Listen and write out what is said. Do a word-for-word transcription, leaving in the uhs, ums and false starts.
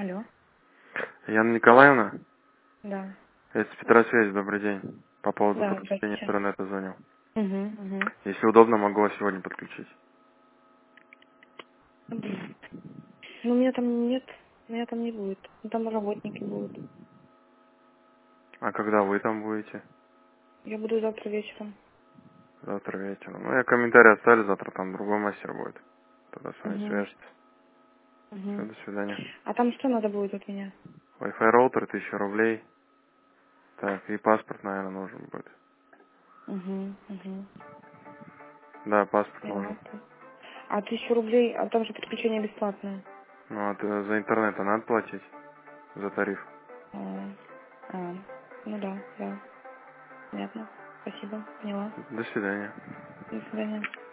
Алло. Яна Николаевна, Да. это Петросвязь, добрый день. По поводу Да, подключения здравствуйте. интернета звонил. Угу, угу. Если удобно, могу вас сегодня подключить. Ну, у меня там нет, меня там не будет. Ну, там работники будут. А когда вы там будете? Я буду завтра вечером. Завтра вечером. Ну, я комментарий оставлю, завтра там другой мастер будет. Тогда с вами Угу, свяжется. Все, угу. до свидания. А там что надо будет от меня? Wi-Fi роутер, тысяча рублей. Так, и паспорт, наверное, нужен будет. Угу, угу. Да, паспорт нужен. Ясно. А тысячу рублей, а там же подключение бесплатное. Ну, а ты за интернет надо платить? За тариф. А, а, ну да, да. Понятно. Спасибо. Поняла. До свидания. До свидания.